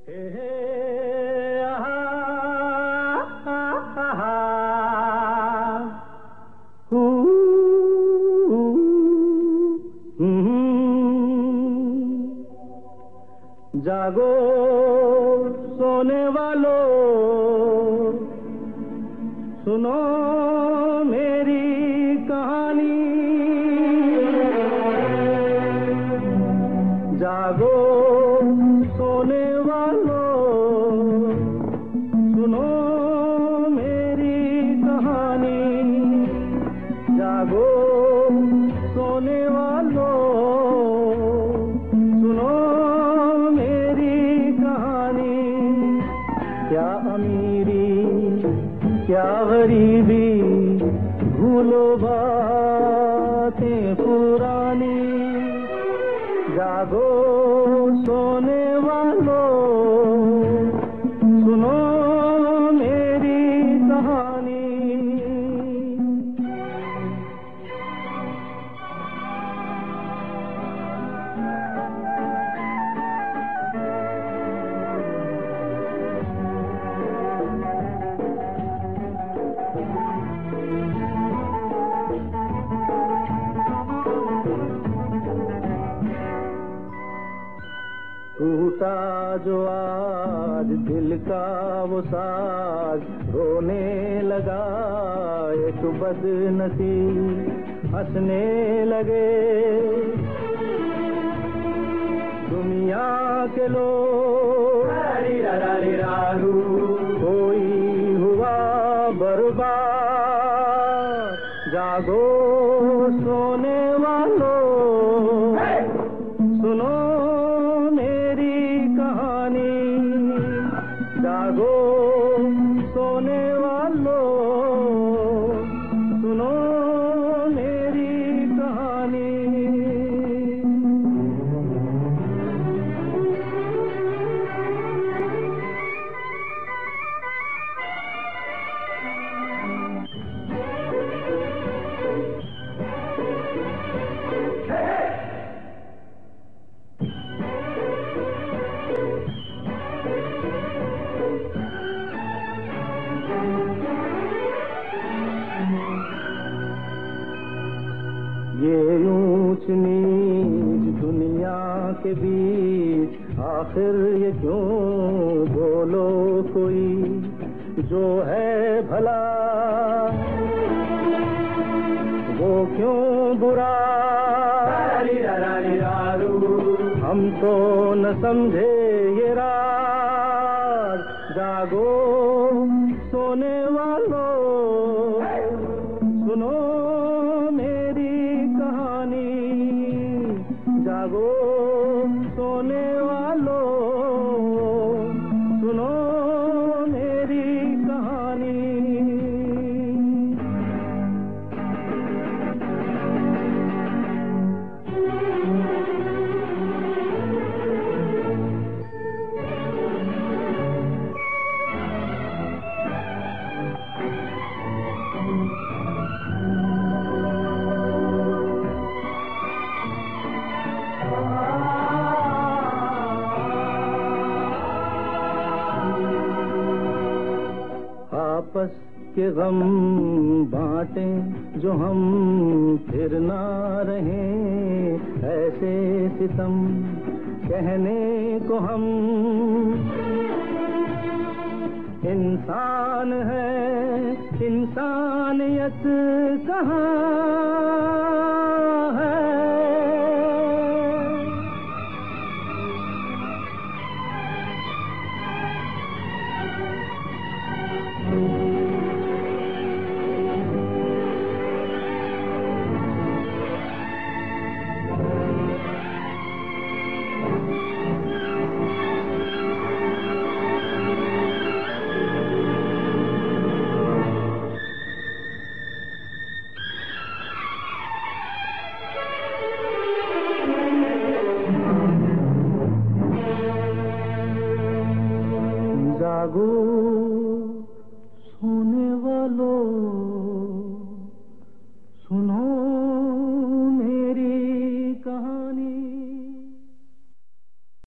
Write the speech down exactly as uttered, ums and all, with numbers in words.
जागो सोने वालों, सुनो मेरी कहानी। जागो सोने वालों, सुनो मेरी कहानी। जागो सोने वालों, सुनो मेरी कहानी। क्या अमीरी क्या गरीबी, भूलो बातें पुरानी। जागो सोने वालों, सुनो मेरी कहानी। टूटा जो आज दिल का वो साज, रोने लगा एक बदनसीब, हंसने लगे दुनिया के लोग। कोई हुआ बर्बाद। जागो सोने वालों, सुनो जागो सोने वालों, सुनो मेरी कहानी। ये ऊंच नीच दुनिया के बीच, आखिर ये क्यों बोलो कोई जो है भला, वो क्यों बुरा। हम तो न समझे ये राज। जागो सोने वालों, सुनो जागो सोने वालों, सुनो मेरी कहानी। आपस के गम बांटें जो हम, फिर ना रहें ऐसे सितम कहने को हम। इंसान है इंसानियत कहाँ है। जागो सोने वालों, सुनो